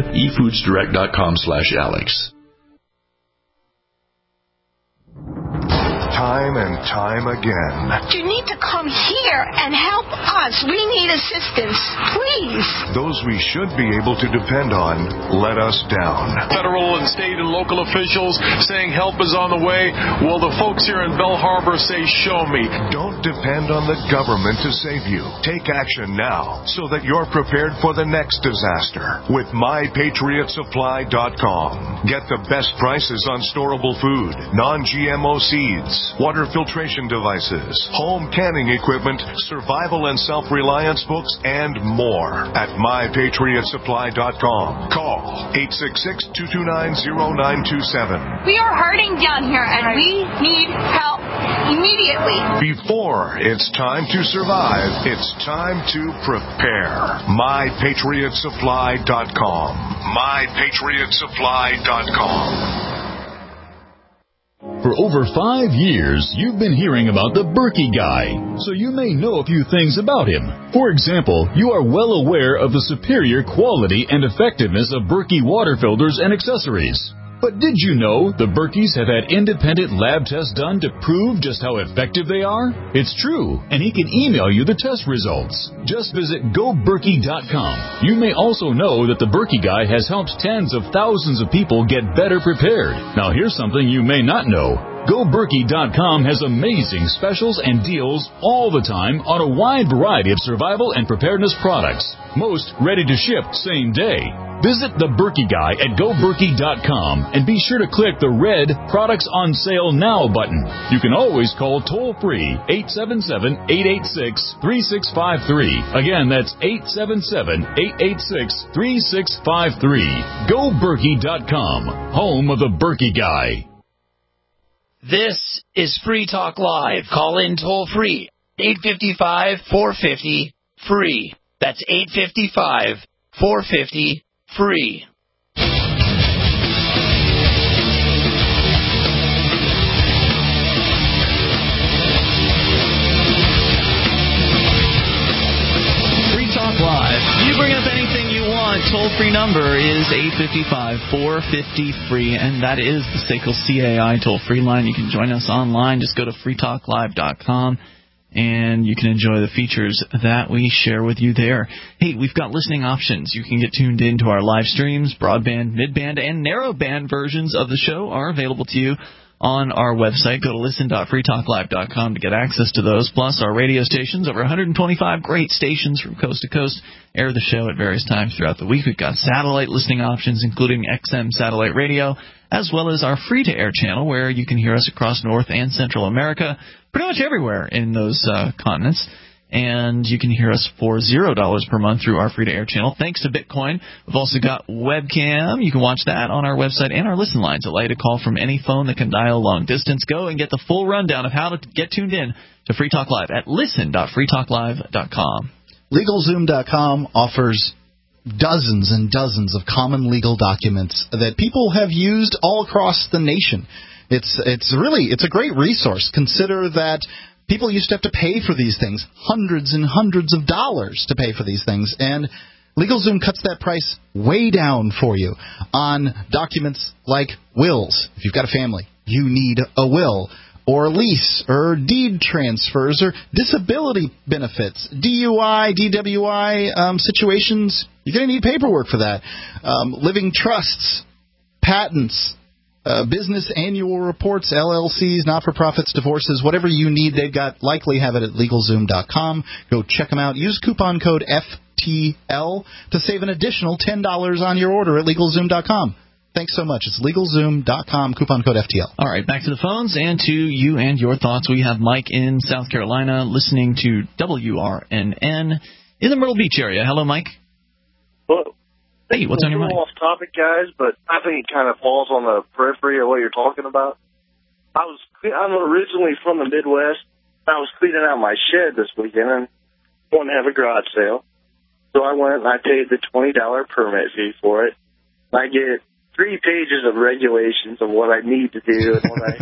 efoodsdirect.com/Alex. time and time again. You need to come here and help us. We need assistance, please. Those we should be able to depend on let us down. Federal and state and local officials saying help is on the way. Well, the folks here in Bell Harbor say, show me. Don't depend on the government to save you. Take action now so that you're prepared for the next disaster with MyPatriotSupply.com. Get the best prices on storable food, non-GMO seeds, water filtration devices, home canning equipment, survival and self-reliance books, and more at MyPatriotSupply.com. Call 866-229-0927. We are hurting down here, and we need help immediately. Before it's time to survive, it's time to prepare. MyPatriotSupply.com. MyPatriotSupply.com. For over 5 years, you've been hearing about the Berkey Guy, so you may know a few things about him. For example, you are well aware of the superior quality and effectiveness of Berkey water filters and accessories. But did you know the Berkeys have had independent lab tests done to prove just how effective they are? It's true, and he can email you the test results. Just visit GoBerkey.com. You may also know that the Berkey Guy has helped tens of thousands of people get better prepared. Now here's something you may not know. GoBerkey.com has amazing specials and deals all the time on a wide variety of survival and preparedness products. Most ready to ship same day. Visit the Berkey Guy at GoBerkey.com and be sure to click the red Products on Sale Now button. You can always call toll-free 877-886-3653. Again, that's 877-886-3653. GoBerkey.com, home of the Berkey Guy. This is Free Talk Live. Call in toll free. 855-450-FREE. That's 855-450-FREE. Free Talk Live. You bring up anything you want. Toll-free number is 855-450-FREE, and that is the SACL CAI toll-free line. You can join us online. Just go to freetalklive.com, and you can enjoy the features that we share with you there. Hey, we've got listening options. You can get tuned into our live streams. Broadband, midband, and narrowband versions of the show are available to you on our website. Go to listen.freetalklive.com to get access to those. Plus, our radio stations, over 125 great stations from coast to coast, air the show at various times throughout the week. We've got satellite listening options, including XM satellite radio, as well as our free-to-air channel, where you can hear us across North and Central America, pretty much everywhere in those continents. And you can hear us for $0 per month through our free-to-air channel, thanks to Bitcoin. We've also got webcam. You can watch that on our website and our listen lines. Allow you to call from any phone that can dial long distance. Go and get the full rundown of how to get tuned in to Free Talk Live at listen.freetalklive.com. LegalZoom.com offers dozens and dozens of common legal documents that people have used all across the nation. It's a great resource. Consider that people used to have to pay for these things, hundreds and hundreds of dollars to pay for these things, and LegalZoom cuts that price way down for you on documents like wills. If you've got a family, you need a will, or a lease, or deed transfers, or disability benefits, DUI, DWI situations. You're going to need paperwork for that. Living trusts, patents, business annual reports, LLCs, not-for-profits, divorces, whatever you need, they've got, likely have it at LegalZoom.com. Go check them out. Use coupon code FTL to save an additional $10 on your order at LegalZoom.com. Thanks so much. It's LegalZoom.com, coupon code FTL. All right, back to the phones and to you and your thoughts. We have Mike in South Carolina listening to WRNN in the Myrtle Beach area. Hello, Mike. Hello. Hey, what's on your mind? Off topic, guys, but I think it kind of falls on the periphery of what you're talking about. I'm originally from the Midwest. I was cleaning out my shed this weekend and wanted to have a garage sale. So I went and I paid the $20 permit fee for it. I get 3 pages of regulations of what I need to do and what I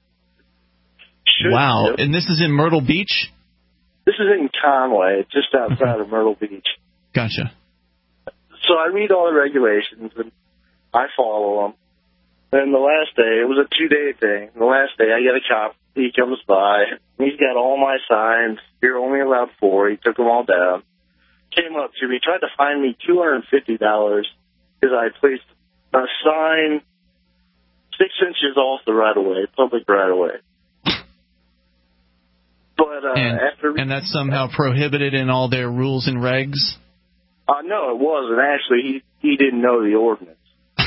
should Wow, do. and this is in Myrtle Beach? This is in Conway, just outside of Myrtle Beach. Gotcha. So I read all the regulations, and I follow them. And the last day, it was a 2-day thing. The last day, I get a cop. He comes by. He's got all my signs. You're only allowed 4. He took them all down. Came up to me, tried to fine me $250 because I placed a sign 6 inches off the right-of-way, public right-of-way. But and that's somehow prohibited in all their rules and regs? No, it wasn't. Actually, he didn't know the ordinance.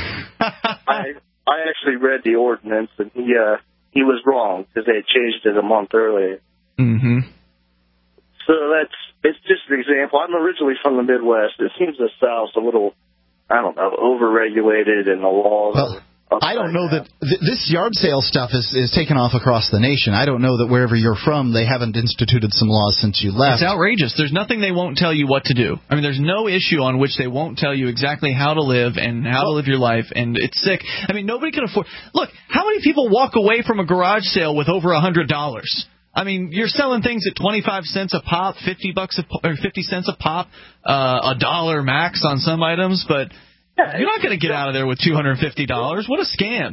I actually read the ordinance, and he was wrong because they had changed it a month earlier. Mm-hmm. So it's just an example. I'm originally from the Midwest. It seems the South's a little, I don't know, overregulated in the laws. Well, I don't know that this yard sale stuff is taken off across the nation. I don't know that wherever you're from, they haven't instituted some laws since you left. It's outrageous. There's nothing they won't tell you what to do. I mean, there's no issue on which they won't tell you exactly how to live and how to live your life, and it's sick. I mean, nobody can afford... Look, how many people walk away from a garage sale with over $100? I mean, you're selling things at 25 cents a pop, $50 or 50 cents a pop, $1 max on some items, but... You're not going to get out of there with $250. What a scam.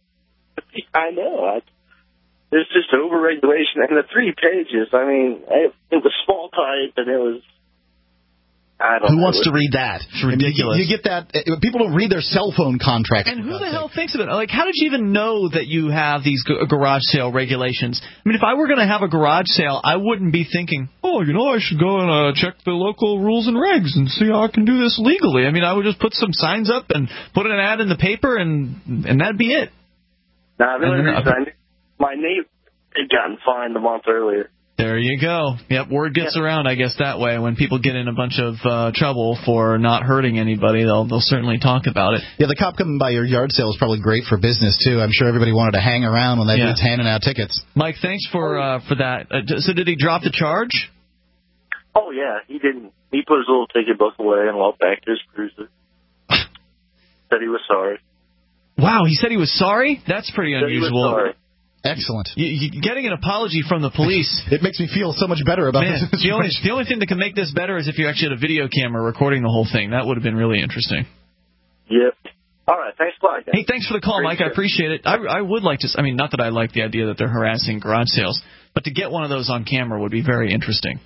I know. There's just overregulation. And the 3 pages, I mean, it was small type, and it was... Who wants to read that? It's ridiculous. You get that. People don't read their cell phone contracts. And who the hell thinks of it? Like, how did you even know that you have these garage sale regulations? I mean, if I were going to have a garage sale, I wouldn't be thinking, I should go and check the local rules and regs and see how I can do this legally. I mean, I would just put some signs up and put an ad in the paper, and that'd be it. Now, the only reason I knew my neighbor had gotten fined a month earlier. There you go. Yep, word gets around, I guess, that way. When people get in a bunch of trouble for not hurting anybody, they'll certainly talk about it. Yeah, the cop coming by your yard sale is probably great for business, too. I'm sure everybody wanted to hang around when they were handing out tickets. Mike, thanks for that. So did he drop the charge? Oh, yeah, he didn't. He put his little ticket book away and walked back to his cruiser. Said he was sorry. Wow, he said he was sorry? That's pretty unusual. He was sorry. Excellent. Getting an apology from the police. It makes me feel so much better about this. The only thing that can make this better is if you actually had a video camera recording the whole thing. That would have been really interesting. Yep. All right. Thanks a lot, guys. Hey, thanks for the call, Mike. I appreciate it. I would like to... I mean, not that I like the idea that they're harassing garage sales, but to get one of those on camera would be very interesting.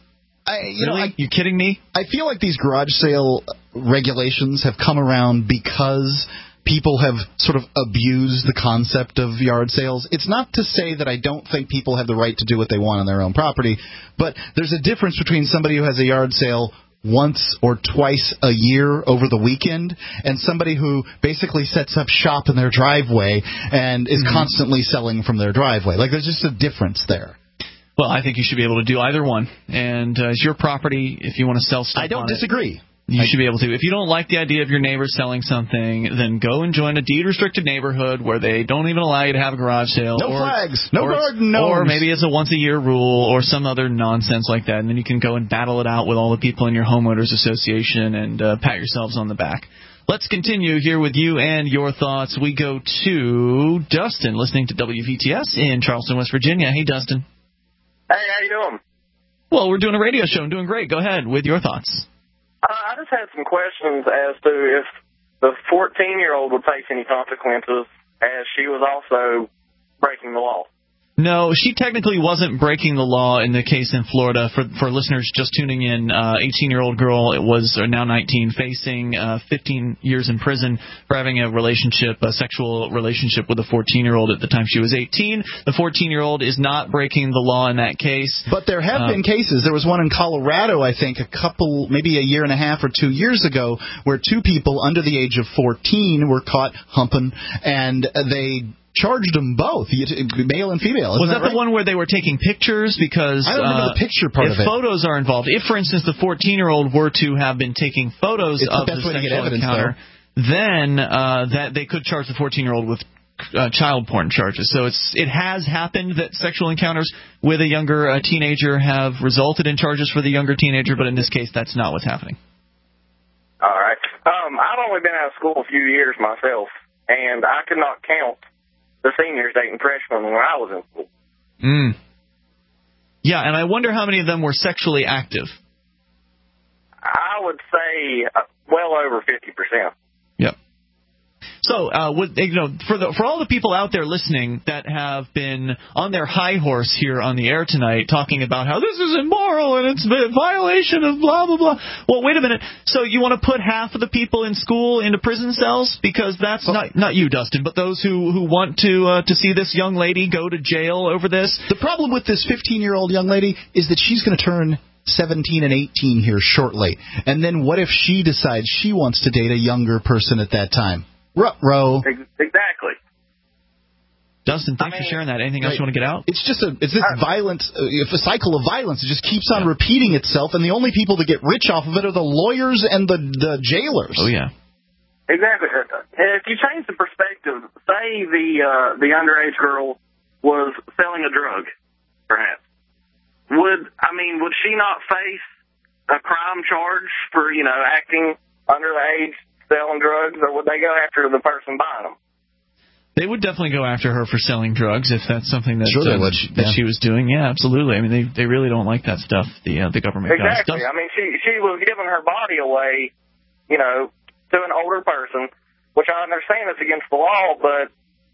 You kidding me? I feel like these garage sale regulations have come around because... people have sort of abused the concept of yard sales. It's not to say that I don't think people have the right to do what they want on their own property, but there's a difference between somebody who has a yard sale once or twice a year over the weekend and somebody who basically sets up shop in their driveway and is constantly selling from their driveway. Like, there's just a difference there. Well, I think you should be able to do either one. And it's your property if you want to sell stuff. I don't disagree. You should be able to. If you don't like the idea of your neighbor selling something, then go and join a deed-restricted neighborhood where they don't even allow you to have a garage sale. No flags. No garden gnomes. Or maybe it's a once-a-year rule or some other nonsense like that. And then you can go and battle it out with all the people in your homeowners association and pat yourselves on the back. Let's continue here with you and your thoughts. We go to Dustin, listening to WVTS in Charleston, West Virginia. Hey, Dustin. Hey, how you doing? Well, we're doing a radio show. I'm doing great. Go ahead with your thoughts. I just had some questions as to if the 14-year-old would face any consequences, as she was also breaking the law. No, she technically wasn't breaking the law in the case in Florida. For listeners just tuning in, 18-year-old girl, it was now 19, facing 15 years in prison for having a sexual relationship with a 14-year-old at the time she was 18. The 14-year-old is not breaking the law in that case. But there have been cases. There was one in Colorado, I think, maybe a year and a half or 2 years ago, where two people under the age of 14 were caught humping, and they charged them both, male and female. Was that right? The one where they were taking pictures? Because I don't remember the picture part of it. If photos are involved, if, for instance, the 14-year-old were to have been taking photos of the sexual encounter, then that they could charge the 14-year-old with child porn charges. So it has happened that sexual encounters with a younger teenager have resulted in charges for the younger teenager, but in this case, that's not what's happening. All right. I've only been out of school a few years myself, and I could not count the seniors dating freshmen when I was in school. Yeah, and I wonder how many of them were sexually active. I would say well over 50%. Yep. So, for all the people out there listening that have been on their high horse here on the air tonight talking about how this is immoral and it's a violation of blah, blah, blah. Well, wait a minute. So you want to put half of the people in school into prison cells? Because that's not you, Dustin, but those who want to see this young lady go to jail over this. The problem with this 15-year-old young lady is that she's going to turn 17 and 18 here shortly. And then what if she decides she wants to date a younger person at that time? Ruh-roh. Exactly. Dustin, thanks for sharing that. Anything else you want to get out? It's just this violence, a cycle of violence. It just keeps on repeating itself, and the only people that get rich off of it are the lawyers and the jailers. Oh, yeah. Exactly. If you change the perspective, say the underage girl was selling a drug, perhaps. Would she not face a crime charge for, acting under the age, selling drugs, or would they go after the person buying them? They would definitely go after her for selling drugs if that's something that she was doing. Yeah, absolutely. I mean, they really don't like that stuff. The government does. Exactly. I mean, she was giving her body away, to an older person, which I understand is against the law, but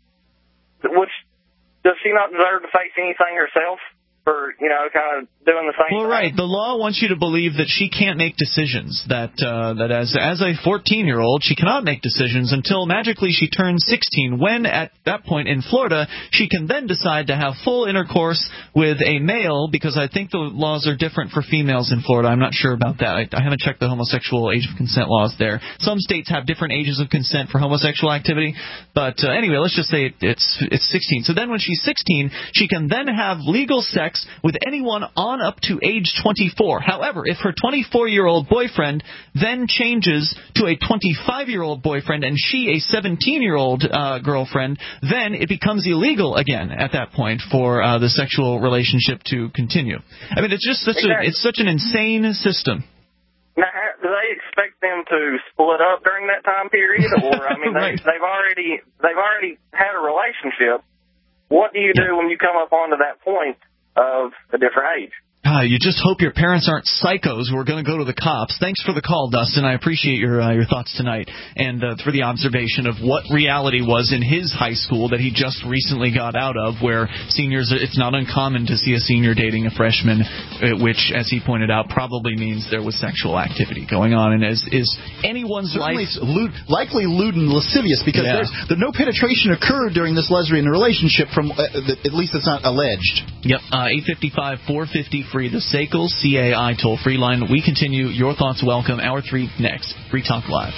does she not deserve to face anything herself? For, kind of doing the same thing. Well, right. The law wants you to believe that she can't make decisions, that as a 14-year-old, she cannot make decisions until magically she turns 16, when at that point in Florida, she can then decide to have full intercourse with a male, because I think the laws are different for females in Florida. I'm not sure about that. I haven't checked the homosexual age of consent laws there. Some states have different ages of consent for homosexual activity, but anyway, let's just say it's 16. So then when she's 16, she can then have legal sex with anyone on up to age 24. However, if her 24-year-old boyfriend then changes to a 25-year-old boyfriend and she a 17-year-old girlfriend, then it becomes illegal again at that point for the sexual relationship to continue. I mean, it's just it's such an insane system. Now, do they expect them to split up during that time period, or I mean, right. they've already had a relationship? What do you do when you come up onto that point of a different age? You just hope your parents aren't psychos who are going to go to the cops. Thanks for the call, Dustin. I appreciate your thoughts tonight, and for the observation of what reality was in his high school that he just recently got out of, where seniors, it's not uncommon to see a senior dating a freshman, which, as he pointed out, probably means there was sexual activity going on, and is anyone's certainly life likely lewd and lascivious, because no penetration occurred during this lesbian relationship, from at least it's not alleged. Yep. 855-450 free, the SACL CAI toll-free line. We continue. Your thoughts welcome. Hour 3 next. Free Talk Live.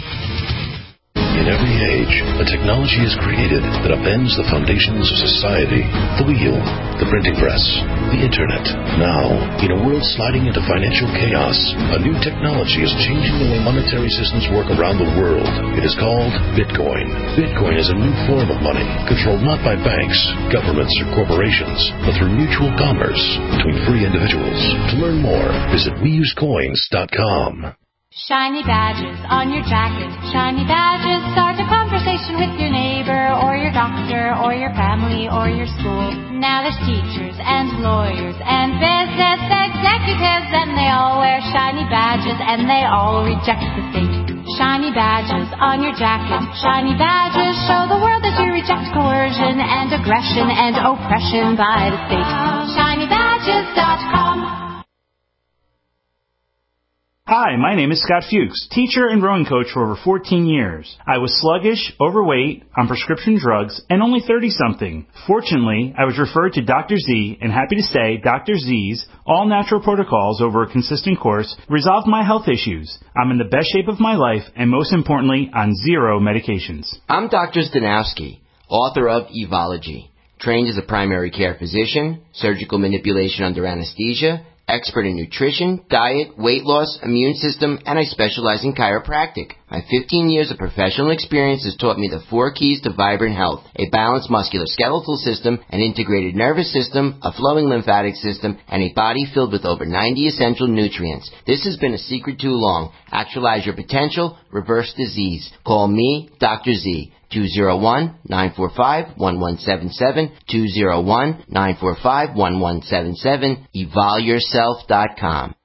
In every age, a technology is created that upends the foundations of society. The wheel, the printing press, the internet. Now, in a world sliding into financial chaos, a new technology is changing the way monetary systems work around the world. It is called Bitcoin. Bitcoin is a new form of money, controlled not by banks, governments, or corporations, but through mutual commerce between free individuals. To learn more, visit WeUseCoins.com. Shiny badges on your jacket. Shiny badges start a conversation with your neighbor or your doctor or your family or your school. Now there's teachers and lawyers and business executives, and they all wear shiny badges and they all reject the state. Shiny badges on your jacket. Shiny badges show the world that you reject coercion and aggression and oppression by the state. ShinyBadges.com. Hi, my name is Scott Fuchs, teacher and rowing coach for over 14 years. I was sluggish, overweight, on prescription drugs, and only 30-something. Fortunately, I was referred to Dr. Z, and happy to say Dr. Z's all-natural protocols over a consistent course resolved my health issues. I'm in the best shape of my life, and most importantly, on 0 medications. I'm Dr. Stanowski, author of Evology, trained as a primary care physician, surgical manipulation under anesthesia, expert in nutrition, diet, weight loss, immune system, and I specialize in chiropractic. My 15 years of professional experience has taught me the 4 keys to vibrant health: a balanced musculoskeletal system, an integrated nervous system, a flowing lymphatic system, and a body filled with over 90 essential nutrients. This has been a secret too long. Actualize your potential, reverse disease. Call me, Dr. Z. 201-945-1177, 201-945-1177, evolyourself.com.